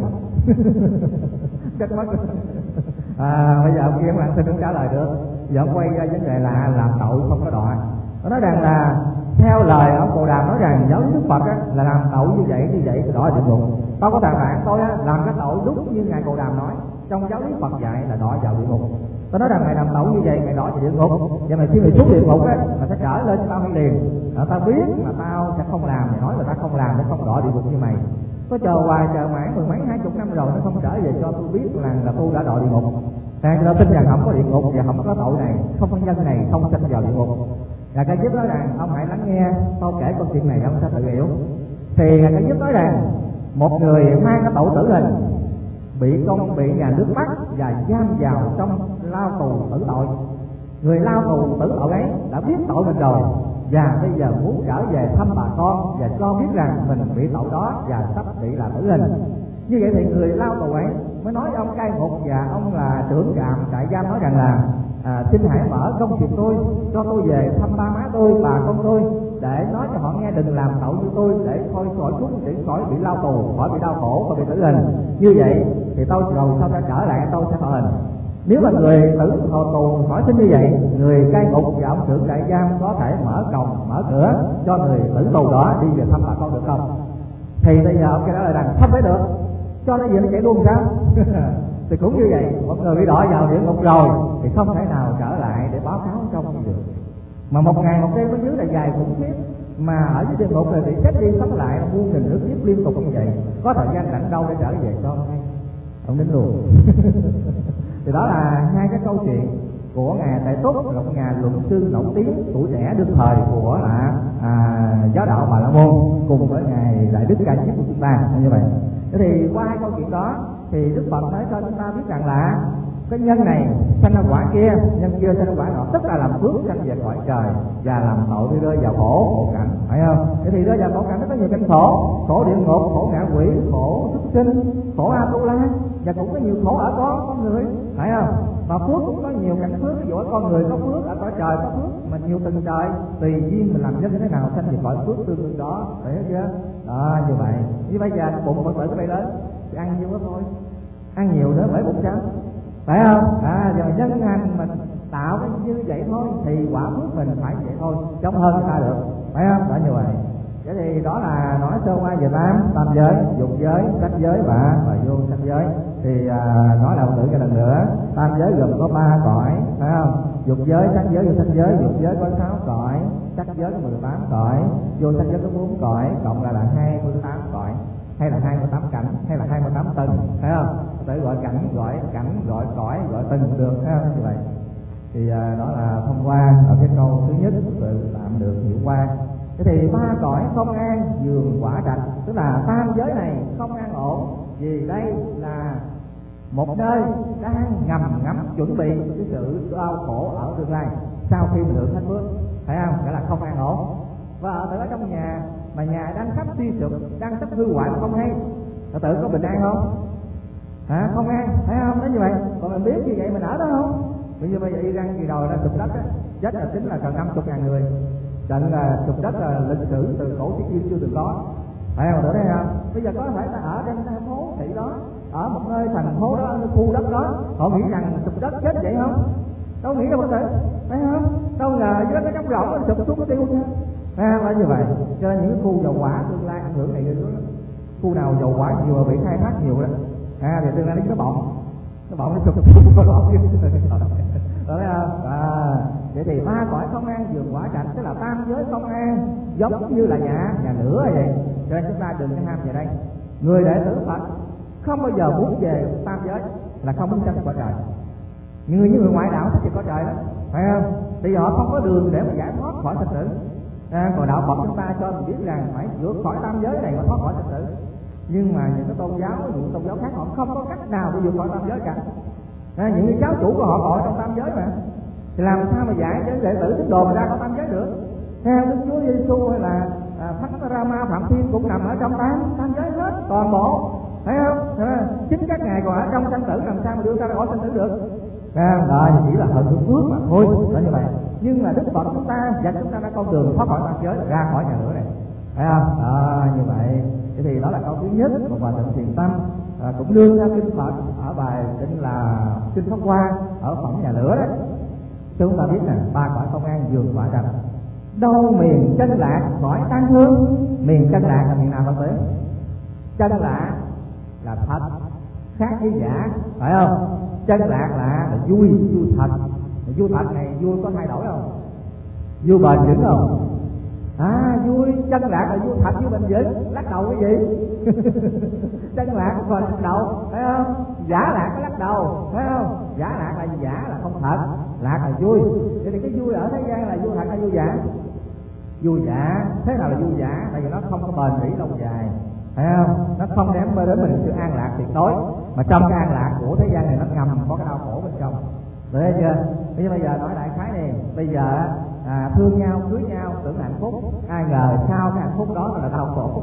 chết mất à, bây giờ ông kia ông lặng thinh không trả lời được. Giờ ông quay ra vấn đề là làm tội không có đọa. Nó nói rằng là theo lời ông Bồ Đàm nói rằng giáo lý Đức Phật á, là làm tội như vậy như vậy đọa địa ngục. Tao có thằng bạn tôi á, làm cái tội đúng như ngài Bồ Đàm nói trong giáo lý Phật dạy là đọa vào địa ngục. Tao nói rằng mày làm tội như vậy mày đọa vào địa ngục, và mày khi mày xuống địa ngục á mày sẽ trở lên cho tao hay liền. À, tao biết mà tao sẽ không làm, mày nói là tao không làm để không đọa địa ngục như mày. Có chờ hoài chờ mãi mười mấy hai chục năm rồi nó không trở về cho tôi biết rằng là tôi đã đọa địa ngục. Tại cho tin rằng không có địa ngục và không có tội này, không có nhân này, không sanh vào địa ngục. Ngài Ca Diếp nói rằng ông hãy lắng nghe tôi kể câu chuyện này ông sẽ tự hiểu. Thì Ngài Ca Diếp nói rằng một người mang cái tội tử hình bị công bị nhà nước bắt và giam vào trong lao tù tử tội. Người lao tù tử tội ấy đã biết tội mình rồi và bây giờ muốn trở về thăm bà con và cho biết rằng mình bị tội đó và sắp bị là tử hình. Như vậy thì người lao tù ấy mới nói với ông cai ngục và ông là trưởng trạm trại giam nói rằng là à, xin hãy mở công chuyện tôi, cho tôi về thăm ba má tôi, bà con tôi, để nói cho họ nghe đừng làm tội như tôi, để thôi khỏi thuốc để khỏi bị lao tù, khỏi bị đau khổ, khỏi bị tử hình. Như vậy thì tôi rồi sau đó trở lại tôi sẽ thọ hình. Nếu mà người tử thọ tù hỏi xin như vậy, người cai ngục và ông trưởng trại giam có thể mở cổng mở cửa cho người tử tù đó đi về thăm bà con được không? Thì bây giờ ông cái đó là rằng không phải được, cho nó về nó chạy luôn sao? Thì cũng như vậy, một người bị đọa vào địa ngục rồi thì không thể nào trở lại để báo cáo trong như được. Mà một ngày một đêm ở dưới là dài khủng khiếp, mà ở dưới địa ngục rồi bị chết đi sống lại muôn nghìn nước kiếp liên tục như vậy, có thời gian rảnh đâu để trở về cho ông hay ông đến luôn. Thì đó là hai cái câu chuyện của ngài Đại Túc, một nhà luận sư nổi tiếng tuổi trẻ đương thời của là à, giáo đạo Bà La Môn cùng với ngài Đại Đức Ca Diếp của chúng ta như vậy. Thế thì qua hai câu chuyện đó thì Đức Phật nói cho chúng ta biết rằng là cái nhân này sanh ra quả kia, nhân kia sanh ra quả nọ, tức là làm phước sanh về cõi trời và làm tội đi rơi vào khổ khổ cảnh, phải không? Thế thì rơi vào khổ cảnh nó có nhiều cảnh khổ, khổ địa ngục, khổ ngạ quỷ, khổ súc sinh, khổ Atula, và cũng có nhiều khổ ở con con người, phải không? Và phước cũng có nhiều cảnh phước, ví dụ ở con người có phước, ở cõi trời có phước, mà nhiều từng trời tùy duyên mình làm nhân như thế nào sanh về cõi phước tương tự đó, phải chưa? Đó như vậy. Như bây giờ bụng Phật tử cái bay lớn thì ăn nhiêu đó thôi, ăn nhiều nữa bởi bụng sao? Phải không? À, giờ nhân hành mình tạo cái như vậy thôi thì quả phước mình phải vậy thôi, chống hơn người ta được, phải không? Đó như vậy. Thế thì đó là nói sơ qua về tám tam giới, dục giới, sắc giới và và vô sắc giới. Thì à, nói lại một lượt cho lần nữa, tam giới gồm có ba cõi, phải không? Dục giới, sắc giới, vô sắc giới. Dục giới có sáu cõi, sắc giới có mười tám cõi, vô sắc giới có bốn cõi, cộng lại là hai mươi tám cõi, hay là hai mươi tám cảnh, hay là hai mươi tám tầng, phải không? Có thể gọi cảnh, gọi cảnh, gọi cõi, gọi tầng được, phải không? Như vậy. Thì à, đó là thông qua ở cái câu thứ nhất, tự tạm được hiểu qua. Thế thì ba cõi không an giường quả trạch, tức là tam giới này không an ổn, vì đây là một nơi đang ngầm ngắm chuẩn bị cái sự đau khổ ở tương lai sau khi mình được hết phước, phải không? Nghĩa là không an ổn. Và ở ở trong nhà mà nhà đang sắp suy sụp, đang sắp hư hoại không hay, Phật tử có bình an không? Hả? Không an, phải không? Nói như vậy. Còn mình biết như vậy mình ở đó không? Bây giờ bây giờ Iran gì rồi là sụp đất á, chết là tính là gần năm mươi ngàn người. Trận là sụp đất là lịch sử từ cổ chí kim chưa từng có, phải không? Được đấy không? Bây giờ có phải ta ở trên thành phố thị đó, ở một nơi thành phố đó, khu đất đó, họ nghĩ rằng sụp đất chết vậy không? Đâu nghĩ đâu có thể, phải không? Đâu ngờ dưới cái trống rỗng nó sụp xuống nó tiêu nha, à, phải như vậy. Cho nên những cái khu dầu hỏa tương lai ảnh hưởng này nữa, khu nào dầu hỏa nhiều bị khai thác nhiều đó, à, thì tương lai nó bọng, nó bọng nó sụp sụp nó bọng rồi thấy không? À, vậy thì ba cõi không an vườn quả trạch, tức là tam giới không an, giống như là nhà nhà lửa vậy. Cho nên chúng ta đừng có ham về đây. Người đệ tử Phật không bao giờ muốn về tam giới, là không muốn sanh cõi trời. Nhưng người, những người ngoại đạo thích về cõi trời đó, phải không? Thì họ không có đường để mà giải thoát khỏi sinh tử. À, còn đạo Phật chúng ta cho mình biết rằng phải vượt khỏi tam giới này mà thoát khỏi sinh tử. Nhưng mà những cái tôn giáo, những tôn giáo khác họ không có cách nào để vượt khỏi tam giới cả. À, những cái giáo chủ của họ gọi trong tam giới mà, thì làm sao mà giải cho đệ tử tín đồ mà ra khỏi tam giới được? Theo Đức Chúa Giêsu hay là à, Thánh Rama Phạm Thiên cũng nằm ở trong tam tam giới hết toàn bộ, thấy không? À, chính các ngài còn ở trong sanh tử, làm sao mà đưa ta ra khỏi sanh tử được? À, đó chỉ là hận phước mà thôi, đó như vậy. Nhưng mà Đức Phật chúng ta dẫn chúng ta ra con đường thoát khỏi tam giới, ra khỏi nhà lửa này, thấy không? Đó, như vậy. Thế thì đó là câu thứ nhất của Hòa Thượng Thiền Tâm. À, cũng đưa ra kinh Phật ở bài kinh là kinh Pháp Hoa ở phẩm nhà lửa đấy. Chúng ta biết là ba cõi không an vườn quả trạch. Đâu miền chân lạc cõi tán hương. Miền chân lạc là miền nào Phật tử? Chân lạc là thật, khác với giả, phải không? Chân lạc là, là vui, vui thật. Vui thật này vui có thay đổi không? Vui bền vững không? À, vui chân lạc là vui thật với bền vững. Lắc đầu cái gì? Chân lạc còn lắc đầu, phải không? Giả lạc có lắc đầu, phải không? Giả lạc là giả, là không thật, lạc là vui. Vậy thì cái vui ở thế gian là vui thật hay vui giả? Vui giả. Thế nào là vui giả? Tại vì nó không có bền bỉ lâu dài, phải không? Nó không đem đến mình sự an lạc tuyệt đối, mà trong cái an lạc của thế gian này nó ngầm có cái đau khổ bên trong. Được chưa? Bây giờ, bây giờ nói đại khái này, bây giờ à, thương nhau, cưới nhau, tưởng hạnh phúc, ai ngờ sau cái hạnh phúc đó là đau khổ.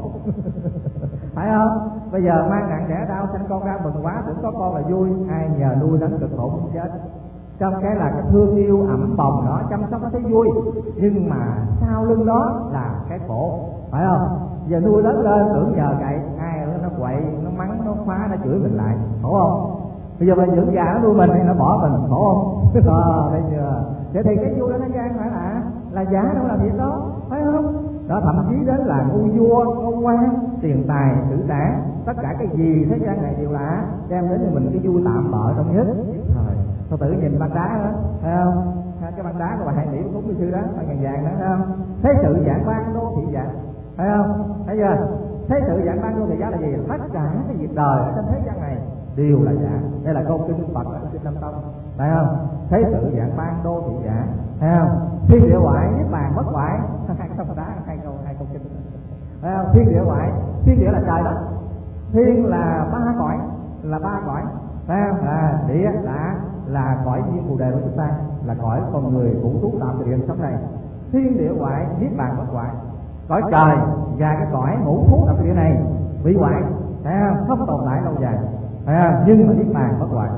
Phải không? Bây giờ mang nặng đẻ đau, sanh con ra mừng quá, tưởng có con là vui, ai nhờ nuôi đánh cực khổ cũng chết. Trong cái là cái thương yêu ẩm bồng đó, chăm sóc nó thấy vui, nhưng mà sau lưng đó là cái khổ, phải không? Giờ nuôi lớn lên tưởng nhờ cậy, ai nó quậy, nó mắng, nó phá, nó chửi mình lại, khổ không? Bây giờ mình dưỡng già nó nuôi mình thì nó bỏ mình, khổ không? Ờ, thấy chưa? Vậy thì cái vui ở thế gian phải là là giả đâu làm việc đó, phải không? Đó, thậm chí đến là ngu vua, ngô quan, tiền tài, tử sản, tất cả cái gì thế gian này đều là đem đến cho mình cái vui tạm bợ trong nhất thời. Thôi tự nhìn băng đá đó, thấy không? Cái băng đá của bà Hai Mỹ cũng như sư đó, bà ngàn vàng đó, thấy không? Thế sự dạng ban đô thị giả, thấy không? Thấy chưa? Thế sự dạng ban đô thị giả là gì? Tất cả cái việc đời ở trên thế gian này đều là giả. Đây là câu kinh Phật ở kinh Nam Tông, phải không? Thế sự dạng ban đô thị giả, thấy không? Thiên địa ngoại, niết bàn bất ngoại, hai câu đá, hai câu hai câu kinh, thấy không? Thiên địa ngoại, thiên địa là trời đất, thiên là ba cõi, là ba cõi, phải không? À, địa là là cõi viên phù đề của chúng ta, là cõi con người phụ trú tạm thời sống này. Thiên địa ngoại, niết bàn bất ngoại, cõi trời và cái cõi ngũ thú tạm thời này bị hoại, thấy không? Không tồn tại lâu dài, phải không? Nhưng mà niết bàn bất hoại.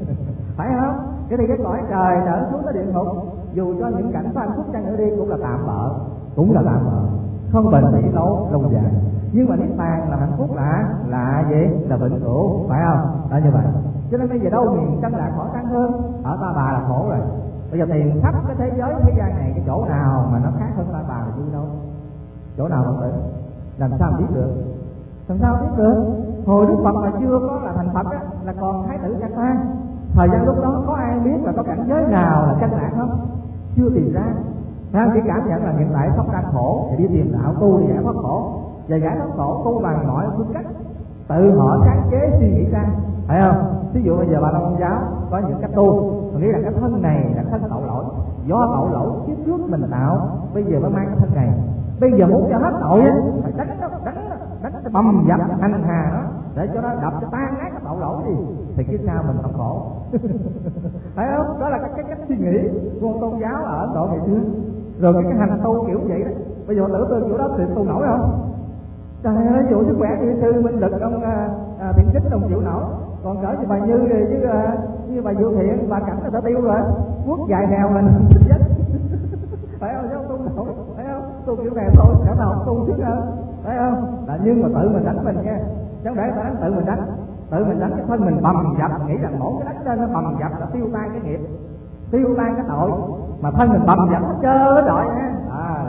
Phải không? Cái thì cái cõi trời trở xuống tới địa ngục, dù cho những cảnh có hạnh phúc chăng nữa đi cũng là tạm bợ, cũng là tạm bợ, không bền bỉ lâu lâu dài. Nhưng mà niết bàn là hạnh phúc là là gì? Là vĩnh cửu, phải không? Đó như vậy. Cho nên bây giờ đâu miền chân lạc khỏi tăng hơn, ở Ta Bà là khổ rồi. Bây giờ tìm khắp cái thế giới thế gian này, cái chỗ nào mà nó khác hơn Ta Bà là vui đâu? Chỗ nào Phật tử? Làm sao biết được? Làm sao biết được? Hồi Đức Phật mà chưa có là thành Phật á, là còn Thái tử Cát Ta. Thời gian lúc đó có ai biết là có cảnh giới nào là chân lạc không? Chưa tìm ra. Sao chỉ cảm nhận là hiện tại sống đang khổ thì đi tìm đạo tu để giải thoát khổ, và giải thoát khổ tu bằng mọi phương cách tự họ sáng chế suy nghĩ ra, phải không? Ví dụ bây giờ bà Công giáo có những cách tu, mình nghĩ là cái thân này là thân tội lỗi, do tội lỗi kiếp trước mình tạo, bây giờ mới mang cái thân này. Bây giờ muốn cho hết tội á, phải đánh nó, đánh nó, đánh nó bầm dập hành hà nó, để cho nó đập cho tan nát cái tội lỗi đi, thì kiếp sau mình không khổ. Phải không? Đó là cái, cái cách suy nghĩ của tôn giáo ở Ấn Độ ngày xưa. Rồi cái, cái hành tu kiểu vậy đó, bây giờ tự tư kiểu đó thì tu nổi không? Trời ơi, ví dụ sức khỏe như sư Minh Lực, ông à, à, Thiện Chính ông chịu nổi, còn cỡ như bà Như với à, như bà Vũ Thiện, bà Cảnh là đã tiêu rồi, quốc dài hèo mình chết. Phải không? Chứ không tu nổi, phải không? Tu kiểu này thôi, cả nào tu trước hơn, phải không? Là nhưng mà tự mình đánh mình nha, chứ không để ta đánh tự mình đánh, tự mình đánh cái thân mình bầm dập, nghĩ rằng mỗi cái đánh trên nó bầm dập là tiêu tan cái nghiệp, tiêu tan cái tội, mà thân mình bầm dập hết trơn hết rồi nha, à là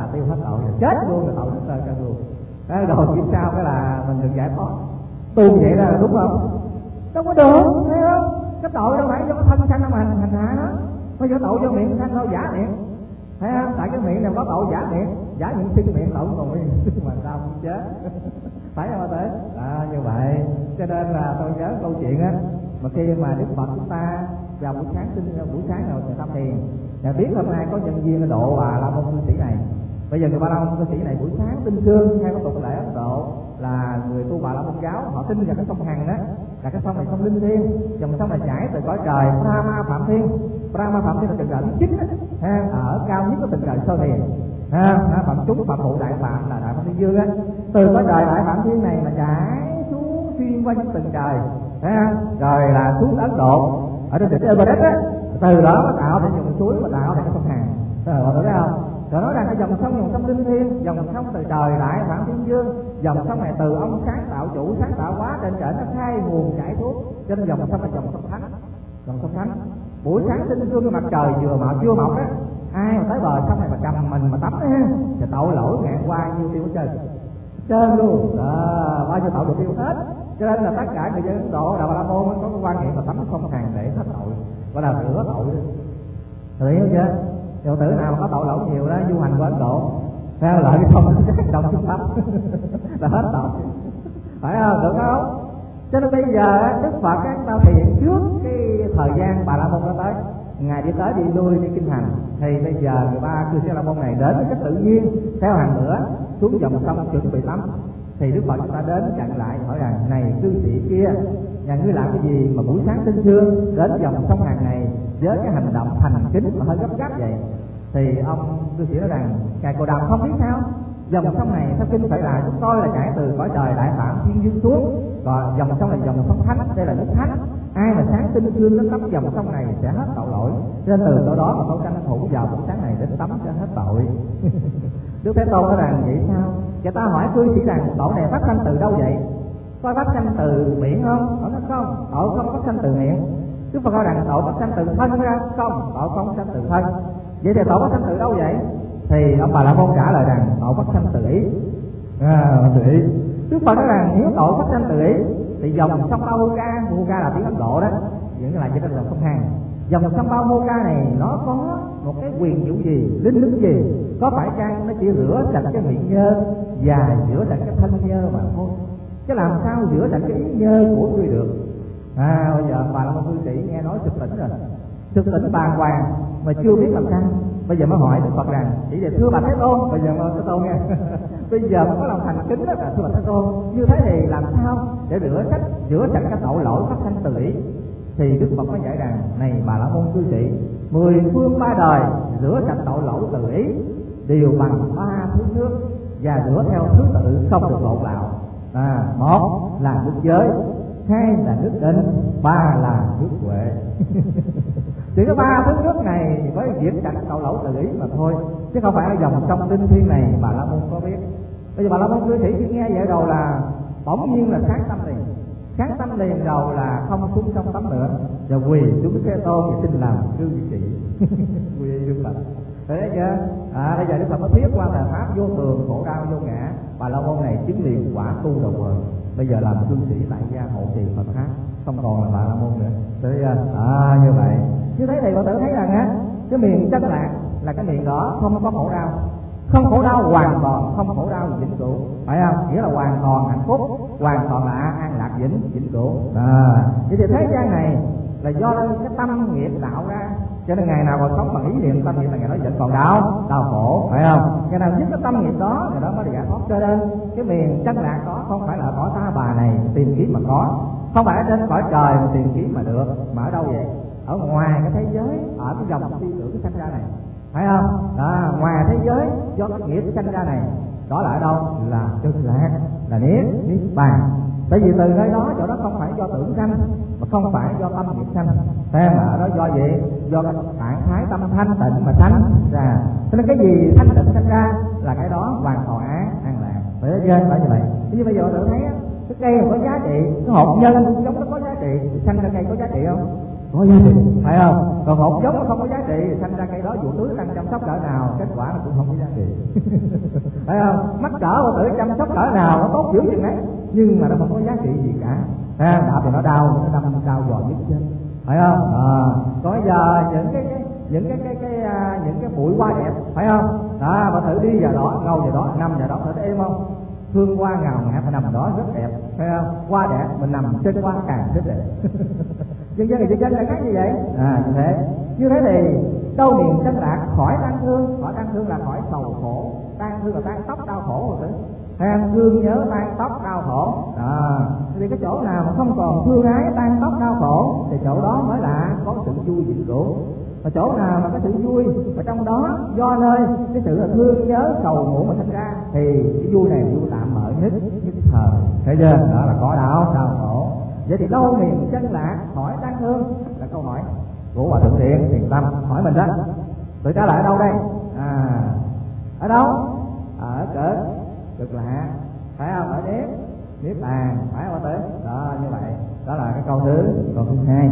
tiêu hết tội rồi, chết luôn là tội hết trơn trơn luôn. Cái rồi kiếp sau cái là mình được giải thoát. Tu vậy là đúng không? Đâu có được, thấy không? Cái tội đâu phải do cái thân sanh mà hành hạ nó, không do tội do miệng sanh đâu, giả miệng, thấy không? Tại cái miệng này có tội giả miệng, giả miệng sinh miệng tội còn nguyên mà sao không chết. Phải không thế? À, như vậy cho nên là tôi nhớ câu chuyện á, mà khi mà Đức Phật chúng ta vào buổi sáng sinh buổi sáng nào ngày tâm thiền, nhà biết hôm nay có nhân viên độ Bà La Môn cư sĩ này. Bây giờ người Bà La Môn cư sĩ này buổi sáng tinh sương theo cái tục lệ Ấn Độ là người tu Bà La Môn giáo, họ tin vào cái sông Hằng đó, là cái sông này sông linh thiêng, dòng sông này chảy từ cõi trời Brahma Phạm Thiên. Brahma Phạm Thiên là tầng trời thứ chín á, ở cao nhất của tầng trời Sơ Thiền. Ha, Phạm chúng Phạm Phụ Đại Phạm là Đại Phạm Thiên Dương á, từ cõi trời Đại Phạm Thiên này mà chảy xuống xuyên qua những tầng trời, ha, rồi là xuống Ấn Độ ở trên đỉnh Everest á, từ đó nó tạo thành dòng suối mà tạo thành cái sông Hằng. Rồi mọi người thấy không? Rồi nói rằng cái dòng sông dòng sông linh thiêng, dòng sông từ trời Đại Phạm Thiên Dương, dòng sông này từ ông sáng tạo chủ sáng tạo quá trên trời nó khai nguồn chảy xuống, trên dòng sông là dòng sông Thánh, dòng sông Thánh. Buổi sáng tinh sương mặt trời vừa mọc chưa mọc á, ai mà tới bờ sông này mà cầm mình mà tắm á, thì tội lỗi ngàn qua nhiêu tiêu hết trơn, trơn luôn, à, bao nhiêu tội được tiêu hết. Cho nên là tất cả người dân Ấn Độ Đạo Bà La Môn có cái quan niệm là tắm sông Hằng để hết tội, gọi là rửa tội. Rồi hiểu chưa? Tiểu tử nào mà có tội lỗi nhiều đó du hành qua Ấn Độ, theo lại cái sông đồng trung tâm là hết tội, phải không? Được không? Cho nên bây giờ Đức Phật các ta thiện trước cái thời gian Bà La Môn nó tới, ngài đi tới đi lui đi kinh hành, thì bây giờ người ba cư sĩ La Môn này đến với cách tự nhiên theo hàng nữa xuống dòng sông chuẩn bị tắm, thì Đức Phật chúng ta đến chặn lại hỏi rằng này cư sĩ kia, nhà ngươi làm cái gì mà buổi sáng tinh sương đến dòng sông Hằng này với cái hành động thành kính mà hơi gấp gáp vậy? Thì ông cư sĩ nói rằng ngài Cồ Đàm không biết sao, dòng sông này theo kinh phải là chúng tôi là chảy từ cõi trời Đại Phạm Thiên Dương xuống, còn dòng sông này dòng sông Thánh, đây là nước Thánh, ai mà sáng tinh sương đến tắm dòng sông này sẽ hết tội lỗi. Cho nên từ chỗ đó mà tôi tranh thủ vào buổi sáng này đến tắm cho hết tội. Đức Thế Tôn nói rằng vậy sao? Người ta hỏi cư sĩ rằng tội này phát sanh từ đâu vậy? Có phát sanh từ miệng không? Họ nói không, tội không phát sanh từ miệng. Đức Phật nói rằng tội phát sanh từ thân ra, không, tội không phát sanh từ thân. Vậy thì tội phát sanh từ đâu vậy? Thì ông Bà La Môn trả lời rằng tội phát sanh từ ý. À, từ ý. Đức Phật nói rằng nếu tội phát sanh từ ý thì dòng sông Ba Hô Ca, Hô Ca là tiếng Ấn Độ đó, những cái là trên dòng sông Hằng. Dòng sông Ba Hô Ca này nó có một cái quyền vụ gì, linh lực gì? Có phải chăng nó chỉ rửa sạch cái miệng nhơ và rửa sạch cái thân nhơ mà thôi? Chứ làm sao rửa sạch cái ý nhơ của ngươi được? À, bây giờ Bà La Môn cư sĩ nghe nói thực tỉnh rồi, thực tỉnh bàng hoàng mà chưa biết làm sao, bây giờ mới hỏi Đức Phật rằng chỉ về thưa Bà Thế Tôn, bây giờ mà Thế Tôn nghe bây giờ mới có lòng thành kính đó là thưa Bà Thế Tôn, như thế thì làm sao để rửa sạch rửa sạch cái tội lỗi phát sanh từ ý? Thì Đức Phật mới dạy rằng này Bà La Môn cư sĩ, mười phương ba đời rửa sạch tội lỗi từ ý đều bằng ba thứ nước và rửa theo thứ tự không được lộn lạo. À, một là nước giới, hai là nước định, ba là nước huệ. Chỉ có ba thứ nước này mới diệt sạch tội lỗi từ ý mà thôi, chứ không phải ở dòng sông linh thiêng này Bà La Môn có biết. Bây giờ Bà La Môn cư sĩ chỉ nghe vậy rồi là bỗng nhiên là sáng tâm liền, sáng tâm liền rồi là không xuống sông tắm nữa, và quỳ xuống Đức Thế Tôn và xin làm cư sĩ. Quỳ Đức Phật. Thế chưa? À, bây giờ Đức Phật mới thuyết qua là pháp vô thường, khổ đau vô ngã. Bà La Môn này chứng liền quả tu đầu bờ, bây giờ làm cư sĩ tại gia hộ trì Phật pháp, không còn là Bà La Môn nữa. Thế chưa? À, như vậy. Như thế thì có thể thấy rằng á, cái miền chân lạc là cái miền đó không có khổ đau, không khổ đau hoàn toàn, không khổ đau vĩnh cửu, phải không? Nghĩa là hoàn toàn hạnh phúc, hoàn toàn là an lạc vĩnh vĩnh cửu. À, vậy thì thế gian này là do cái tâm nghiệp tạo ra, cho nên ngày nào còn sống bằng ý niệm tâm nghiệp là ngày đó vẫn còn đau đau khổ, phải không? Ngày nào dứt cái tâm nghiệp đó, ngày đó mới được giải thoát. Cho nên cái miền chân lạc đó không phải là ở cõi ta bà này tìm kiếm mà có, không phải ở trên cõi trời mà tìm kiếm mà được, mà ở đâu vậy? Ở ngoài cái thế giới, ở cái dòng suy tưởng cái sanh ra này, phải không? Đó, ngoài thế giới do cái nghiệp sanh ra này, đó là ở đâu? Là cực lạc, là niết niết bàn. Tại vì từ nơi đó, chỗ đó không phải do tưởng sanh, mà không phải do tâm nghiệp sanh, thế mà ở đó do gì? Do cái trạng thái tâm thanh tịnh mà sanh ra. Cho nên cái gì thanh tịnh sanh ra là cái đó hoàn toàn án an lạc. Phải chưa? Phải như vậy. Như bây giờ tự thấy á, cái cây có giá trị, cái hột nhân giống nó có giá trị, sanh ra cây có giá trị không? có giá trị, phải không? Còn hột giống nó không có giá trị, thành ra cây đó dù tưới tăng chăm sóc cỡ nào, kết quả nó cũng không có giá trị. Phải không? Mắc cỡ mà tự chăm sóc cỡ nào nó tốt dữ chừng ấy, nhưng mà nó không có giá trị gì cả. À, đạp thì nó đau, nó đâm đau giò nhức chân, phải không? À, còn bây giờ những cái, cái những cái cái cái uh, những cái bụi hoa đẹp, phải không? Đó, bà thử đi giờ đó, ngâu giờ đó, nằm giờ đó, thử êm không? Hương hoa ngào ngạt phải nằm đó rất đẹp, phải không? Hoa đẹp mình nằm trên hoa càng rất đẹp. Dân dân thì dân dân là khác như vậy. À, như thế, như thế thì đâu niềm chân lạc khỏi tăng thương, khỏi tăng thương là khỏi sầu khổ, tăng thương là tan tóc đau khổ rồi. Hàng thương nhớ tan tóc đau khổ. À, thì cái chỗ nào mà không còn thương ái tan tóc đau khổ thì chỗ đó mới là có sự vui vĩnh cửu. Và chỗ nào mà cái sự vui ở trong đó do nơi cái sự thương nhớ sầu muộn mà sinh ra thì cái vui này vui tạm bợ nhất nhất thời, thấy chưa? Đó là có đau đau khổ. Vậy thì đâu miền chân lạc khỏi tăng thương là câu hỏi của Hòa Thượng Thiện Thiền Tâm hỏi mình đó. Tự trả lời ở đâu đây? À, ở đâu? Ở cỡ cực lạ, phải không? Ở niết niết bàn, phải không Tử? Đó, như vậy đó là cái câu thứ câu thứ hai.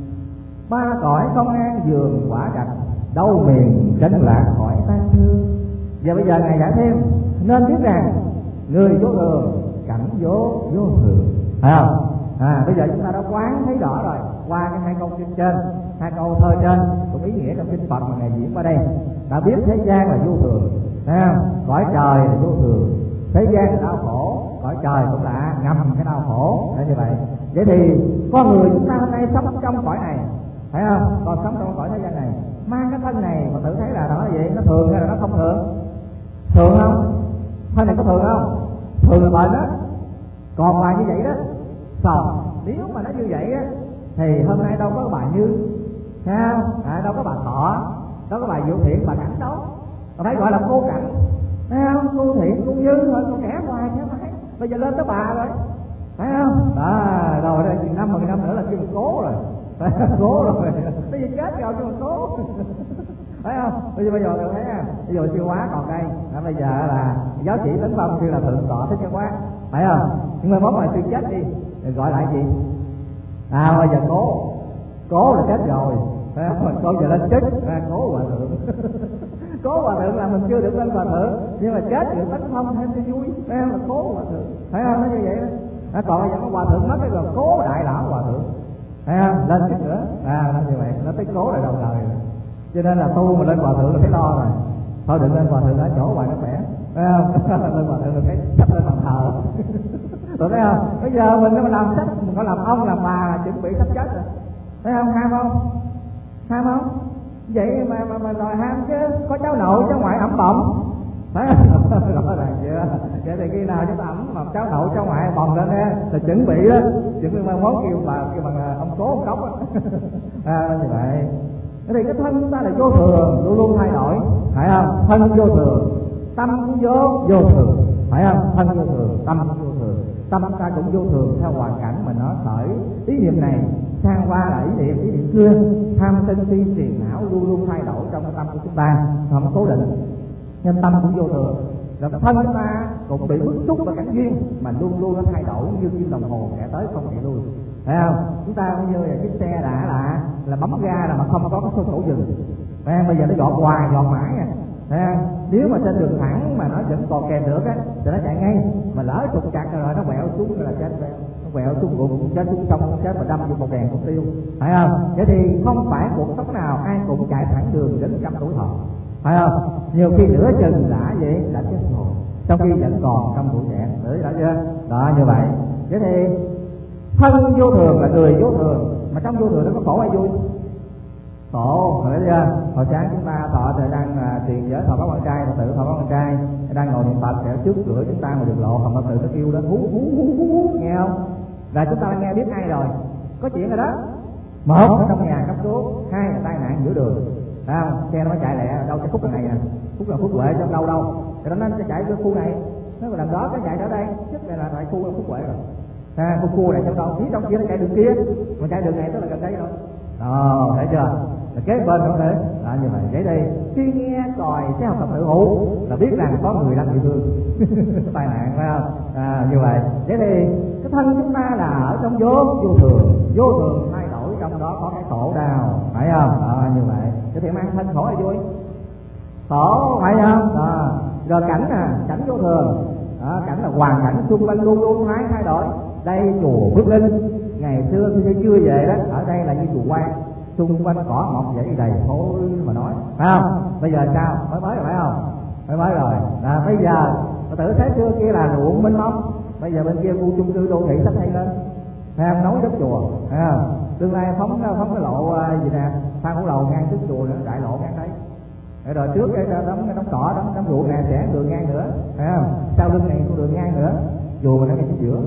Ba cõi công an giường quả trạch, đâu miền chân lạc khỏi tăng thương. Giờ bây giờ ngài giải thêm nên biết rằng người vô thường cảnh vô vô thường, phải không? À, bây giờ chúng ta đã quán thấy rõ rồi qua cái hai câu kinh trên, hai câu thơ trên cũng ý nghĩa trong kinh Phật mà ngài diễn qua đây, đã biết thế gian là vô thường, thấy không? Cõi trời là vô thường, thế gian là đau khổ, cõi trời cũng là ngầm cái đau khổ, để như vậy. Vậy thì con người chúng ta hôm nay sống trong cõi này, phải không? Còn sống trong cõi thế gian này, mang cái thân này mà tự thấy là nó vậy, nó thường hay là nó không thường? Thường không? Thân này có thường không? Thường là bệnh đó, còn là như vậy đó. Sao? Nếu mà nó như vậy á thì hôm nay đâu có bà Như, sao? À, đâu có bà Thọ, đâu có bà Diệu Thiện, bà Cảnh đâu. Tôi thấy gọi là cô Cảnh, thấy không? Cô Thiện, cô Như thôi, cô kẻ hoài chứ phải. Bây giờ lên tới bà rồi, phải không? Đó, rồi đây chừng năm mười năm nữa là kêu mình cố rồi, cố rồi, bây giờ chết rồi kêu mình cố. Phải không? Bây giờ bây giờ tôi thấy à, bây giờ siêu hóa còn đây, à, bây giờ là giáo chỉ Tấn Phong kêu là thượng tọa thích siêu hóa, phải không? Nhưng mà mốt mà siêu chết đi, rồi gọi lại gì? À bây giờ cố, cố là chết rồi, phải không? Mình coi giờ lên chết, à, cố hòa thượng, cố hòa thượng là mình chưa được lên hòa thượng, nhưng mà chết được Tấn Phong thêm cho vui, phải không? Là cố hòa thượng, phải không? Nó như vậy đó. À, còn bây giờ có hòa thượng mất cái rồi cố đại lão hòa thượng, phải không? Lên chút nữa, à nó như vậy, nó tới cố là đầu đời rồi. Cho nên là tu mà lên hòa thượng là thấy lo rồi, thôi đừng lên hòa thượng ở chỗ hoài nó khỏe, phải không? Lên hòa thượng là thấy sắp lên bàn thờ. Rồi thấy không? Bây giờ mình có làm sách, mình có làm ông làm bà chuẩn bị sắp chết rồi, thấy không? Ham không? Ham không? Vậy mà mà, mà đòi ham chứ, có cháu nội cháu ngoại ẩm bọng, phải không? Rõ ràng chưa? Vậy thì khi nào chúng ta ẩm mà cháu nội cháu ngoại bồng lên á thì chuẩn bị á, chuẩn bị mang món kêu bà kêu bằng ông cố ông cốc á. À, như vậy. Thế thì cái thân chúng ta là vô thường, luôn luôn thay đổi, phải không? Thân vô thường, tâm cũng vô vô thường, phải không? Thân vô thường, tâm cũng vô thường, tâm ta cũng vô thường theo hoàn cảnh mà nó khởi ý niệm này sang qua là ý niệm ý niệm xưa, tham sân si phiền não luôn luôn thay đổi trong cái tâm của chúng ta, không cố định, nên tâm cũng vô thường. Rồi thân chúng ta cũng bị bức xúc và cảnh duyên mà luôn luôn nó thay đổi như kim đồng hồ kẻ tới không kẻ lui, phải không? Chúng ta cũng như là chiếc xe đã là là bấm ga là mà không có cái số sổ dừng, phải không? Bây giờ nó dọn hoài dọn mãi à, phải không? Nếu mà trên đường thẳng mà nó vẫn còn kèm được á thì nó chạy ngay, mà lỡ trục trặc rồi nó quẹo xuống là chết, nó quẹo xuống cũng chết xuống sông chết mà đâm vô một đèn cũng tiêu, phải không? Vậy thì không phải cuộc sống nào ai cũng chạy thẳng đường đến trăm tuổi thọ, phải không? Nhiều khi nửa chừng đã vậy đã chết rồi, trong khi vẫn còn trong tuổi trẻ, đấy đã chưa? Đó như vậy. Vậy thì thân vô thường là người vô thường, mà trong vô thường nó có khổ hay vui? Khổ, thấy chưa? Hồi sáng chúng ta thọ thì đang uh, truyền giới thọ báo quan trai, tự thọ báo quan trai đang ngồi niệm Phật sẽ trước cửa chúng ta mà đường lộ, không có tự nó kêu đó hú hú hú hú, nghe không? Và chúng ta đã nghe biết ai rồi, có chuyện rồi đó. Một ở trong nhà cấp cứu, hai là tai nạn giữa đường, phải không? Xe nó mới chạy lẹ đâu cái khúc này nè, khúc là Phúc Huệ trong đâu đâu, thì nó sẽ chạy cái khu này, nó làm đó cái chạy ở đây, trước này là tại khu Phúc Huệ rồi. À, khu khu này trong đâu, phía trong kia nó chạy đường kia, mà chạy đường này tức là gần đây rồi. Ờ, thấy chưa? Là kế bên không thế, à, như vậy. Vậy đây khi nghe còi xe học tập tự hữu là biết rằng có người đang bị thương, tai nạn, phải không? À, như vậy. Vậy thì cái thân chúng ta là ở trong vô vô thường, vô thường thay đổi trong đó có cái khổ đau, phải không? À, như vậy cái thiện mang thân khổ là vui, khổ phải không? À, rồi cảnh nè, cảnh vô thường, à, cảnh là hoàn cảnh xung quanh luôn luôn thay thay đổi. Đây chùa Phước Linh ngày xưa khi chưa về đó, ở đây là như chùa Quan, xung quanh cỏ mọc dãy đầy thối mà nói, phải không? Bây giờ sao? Mới mới rồi phải không? Mới mới rồi. À, bây giờ tự thấy xưa kia là ruộng mênh mông, bây giờ bên kia khu chung cư đô thị sắp xây lên, thấy không? Nối đất chùa, thấy không? Tương lai phóng phóng cái lộ gì nè, Phan Hữu Lầu ngang trước chùa nữa, đại lộ ngang đấy. Rồi trước cái đống đống cỏ, đống đống ruộng nè, sẽ đường ngang nữa, thấy không? Sau lưng này con đường ngang nữa, chùa mà nó ngay chính giữa.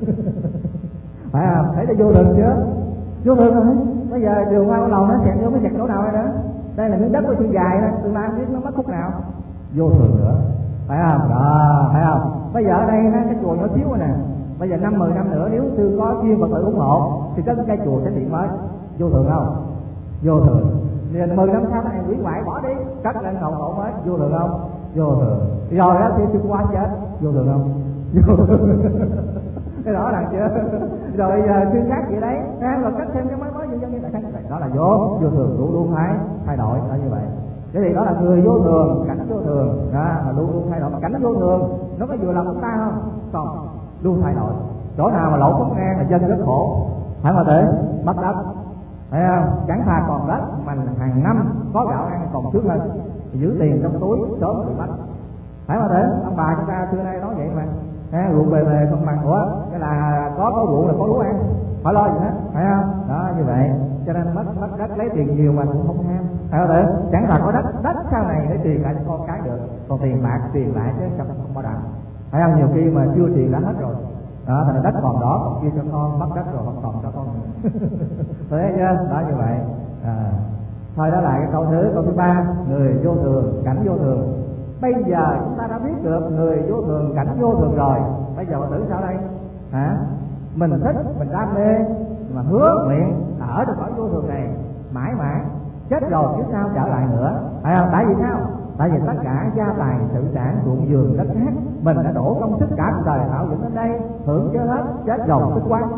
Phải không? Thấy nó vô thường chưa? Vô thường rồi. Bây giờ đường Phan Hữu Lầu nó xẹt vô mới xẹt chỗ nào đây nữa? Đây là miếng đất của chân dài đó, tương lai biết nó mất khúc nào. Vô thường nữa, phải không? Đó, phải không? Bây giờ ở đây nó cái chùa nhỏ xíu rồi nè. Bây giờ năm mười năm nữa nếu sư có chuyên Phật tử ủng hộ thì có cái chùa sẽ hiện mới. Vô thường không? Vô thường. Liền mười năm sau này quỷ ngoại bỏ đi, cất lên cầu hộ mới. Vô thường không? Vô thường. Rồi đó thì sư qua chết. Vô thường không? Vô thường. Cái đó là chưa. Rồi giờ sư khác vậy đấy, rồi cất thêm cái mới mới dân dân như tại sao đó là vô vô thường đủ luôn thái thay đổi là như vậy. Thế thì đó là người vô thường, cảnh vô thường, đó mà luôn luôn thay đổi. Mà cảnh vô thường nó có vừa lòng chúng ta không? Không, luôn thay đổi. Chỗ nào mà lỗ không ngang là dân rất khổ, phải không? Để mất đất, thấy không? Chẳng thà còn đất mà hàng năm có gạo ăn còn trước hơn, giữ tiền trong túi sớm bị mất, phải không? Để ông bà chúng ta xưa nay nói vậy mà. À, ruộng bề bề không bằng của cái là có có ruộng là có lúa ăn, phải lo gì hết, phải không? Đó như vậy cho nên mất mất đất lấy tiền nhiều mà cũng không ham, phải không? Để chẳng là có đất đất sau này để tiền lại cho con cái được, còn tiền bạc tiền lại chứ không không bảo đảm, phải không? Nhiều khi mà chưa tiền đã hết rồi, đó thành đất còn đó còn kia cho con, mất đất rồi không còn cho con nữa. Thế chưa? Đó như vậy. À, thôi đó là cái câu thứ câu thứ ba, người vô thường, cảnh vô thường. Bây giờ chúng ta đã biết được người vô thường, cảnh vô thường rồi. Bây giờ Phật tử sao đây? Hả? Mình thích, mình đam mê, mà hứa nguyện ở trong cõi vô thường này mãi mãi, chết rồi chứ sao trở lại nữa, phải không? Tại vì sao? Tại vì tất cả gia tài sự sản ruộng vườn đất cát mình đã đổ công sức cả đời tạo dựng đến đây, hưởng chưa hết, chết rồi tức quá.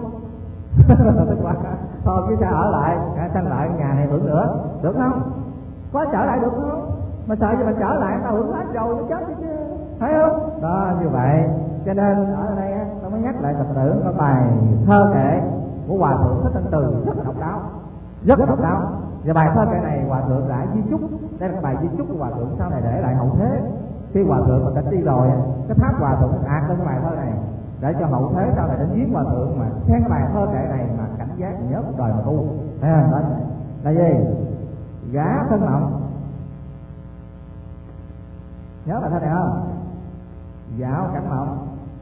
Tức quá. Thôi chứ sao ở lại, sanh lại nhà này hưởng nữa, được không? Có trở lại được không? Mà sợ gì mà trở lại tao hưởng hết rồi nó chết chứ, thấy không? Đó như vậy cho nên ở đây tôi mới nhắc lại Phật tử có bài thơ kệ của Hòa Thượng Thích Thanh Từ rất là độc đáo, rất là độc đáo. Và bài thơ kệ này Hòa Thượng đã di chúc, đây là bài di chúc của Hòa Thượng sau này để lại hậu thế. Khi Hòa Thượng mà đã đi rồi, cái tháp Hòa Thượng ạt lên bài thơ này để cho hậu thế sau này đến viếng Hòa Thượng mà xem cái bài thơ kệ này mà cảnh giác nhớ cuộc đời mà tu. Thấy không? Đó là gì? Gá thân mộng. Nhớ bài thơ này không? Dạo cảnh mộng,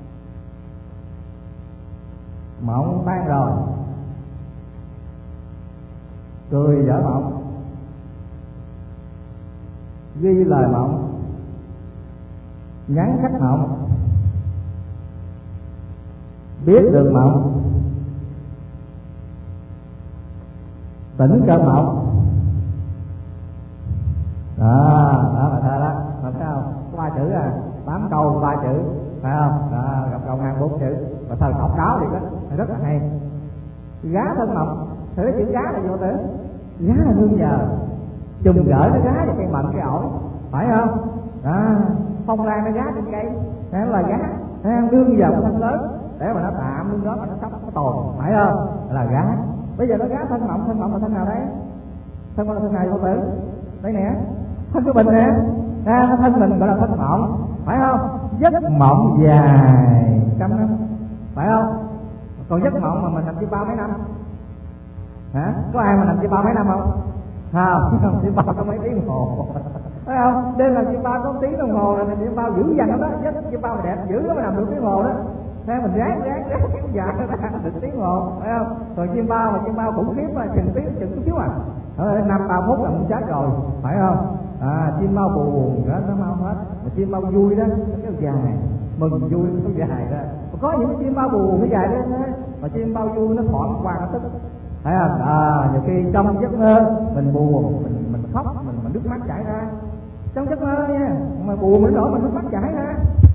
mộng tan rồi, cười vỡ mộng, ghi lời mộng, nhắn khách mộng, biết được mộng, tỉnh cơn mộng. Đó, đó bài thơ đó, phải không? Có ba chữ à, tám câu ba chữ, phải không? Đó, gặp câu ngang bốn chữ, và thơ độc đáo thì đó, rất là hay. Gá thân mộng, thử cái chữ gá là vô tử, gá là nương nhờ, chùm gỡ nó gá vào cây mận cây ổi, phải không? Đó, phong lan nó gá trên cây, đó là gá, nương nhờ một thân lớn để mà nó tạm nương đó mà nó sắp nó tồn, phải không? Đó là gá. Bây giờ nó gá thân mộng, thân mộng là thân nào đấy? Thân mộng là thân nào vô tử? Đây nè, thân của mình nè, à, thân mình gọi là thân mộng, phải không? Giấc mộng dài trăm năm, phải không? Còn giấc mộng mà mình nằm chim bao mấy năm? Hả? Có ai mà nằm chim bao mấy năm không? Không, nằm chim bao có mấy tiếng đồng hồ, phải không? Đêm nằm chim bao có một tiếng đồng hồ là nằm chim bao dữ dằn lắm đó, giấc chim bao đẹp dữ lắm mà nằm được tiếng hồ đó. Thế mình ráng ráng ráng kéo dài nó ra được tiếng hồ, phải không? Còn chim bao mà chim bao khủng khiếp mà chừng tiếng chừng chút xíu à, năm ba phút là muốn chết rồi, phải không? À, chim bao buồn đó nó mau hết, mà chim bao vui đó nó kéo dài, mừng vui nó kéo dài đó. Có những chim bao buồn nó dài lên thế, mà chim bao vui nó thoảng qua nó tức, thấy không? À, nhiều khi trong giấc mơ mình buồn, mình mình khóc, mình mình nước mắt chảy ra trong giấc mơ nha, mà buồn mình nổi mình nước mắt chảy ra,